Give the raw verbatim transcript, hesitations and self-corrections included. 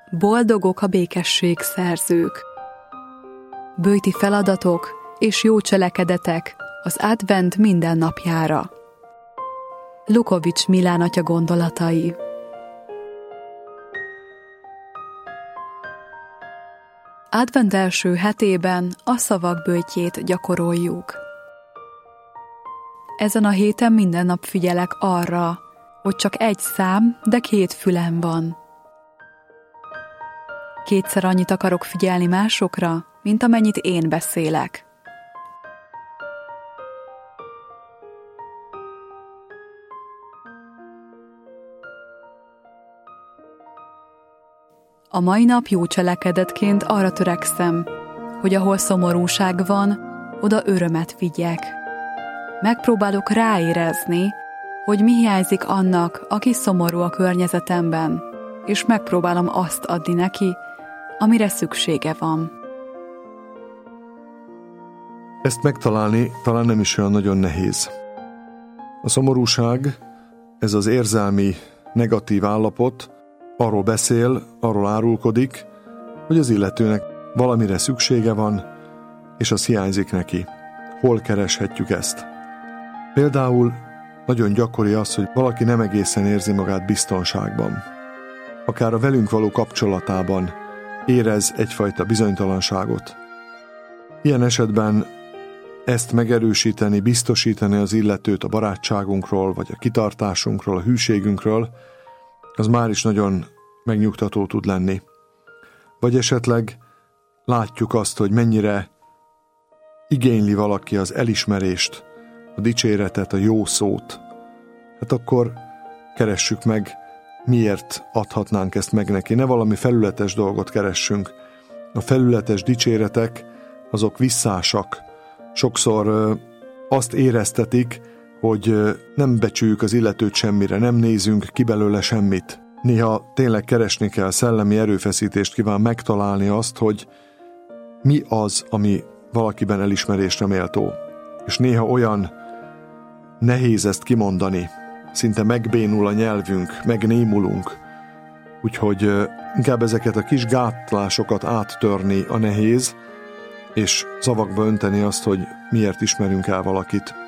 boldogok a békesség szerzők. Böjti feladatok és jó cselekedetek az advent minden napjára. Lukovics Milán atya gondolatai. Advent első hetében a szavak böjtjét gyakoroljuk. Ezen a héten minden nap figyelek arra, hogy csak egy szám, de két fülem van. Kétszer annyit akarok figyelni másokra, mint amennyit én beszélek. A mai nap jó cselekedetként arra törekszem, hogy ahol szomorúság van, oda örömet vigyek. Megpróbálok ráérezni, hogy mi hiányzik annak, aki szomorú a környezetemben, és megpróbálom azt adni neki, amire szüksége van. Ezt megtalálni talán nem is olyan nagyon nehéz. A szomorúság, ez az érzelmi, negatív állapot, arról beszél, arról árulkodik, hogy az illetőnek valamire szüksége van, és az hiányzik neki. Hol kereshetjük ezt? Például nagyon gyakori az, hogy valaki nem egészen érzi magát biztonságban. Akár a velünk való kapcsolatában érez egyfajta bizonytalanságot. Ilyen esetben ezt megerősíteni, biztosítani az illetőt a barátságunkról, vagy a kitartásunkról, a hűségünkről, az már is nagyon megnyugtató tud lenni. Vagy esetleg látjuk azt, hogy mennyire igényli valaki az elismerést, a dicséretet, a jó szót. Hát akkor keressük meg, miért adhatnánk ezt meg neki. Ne valami felületes dolgot keressünk. A felületes dicséretek, azok visszásak. Sokszor azt éreztetik, hogy nem becsüljük az illetőt semmire, nem nézünk ki belőle semmit. Néha tényleg keresni kell, szellemi erőfeszítést kíván megtalálni azt, hogy mi az, ami valakiben elismerésre méltó. És néha olyan nehéz ezt kimondani, szinte megbénul a nyelvünk, megnémulunk. Úgyhogy inkább ezeket a kis gátlásokat áttörni a nehéz, és szavakba önteni azt, hogy miért ismerünk el valakit.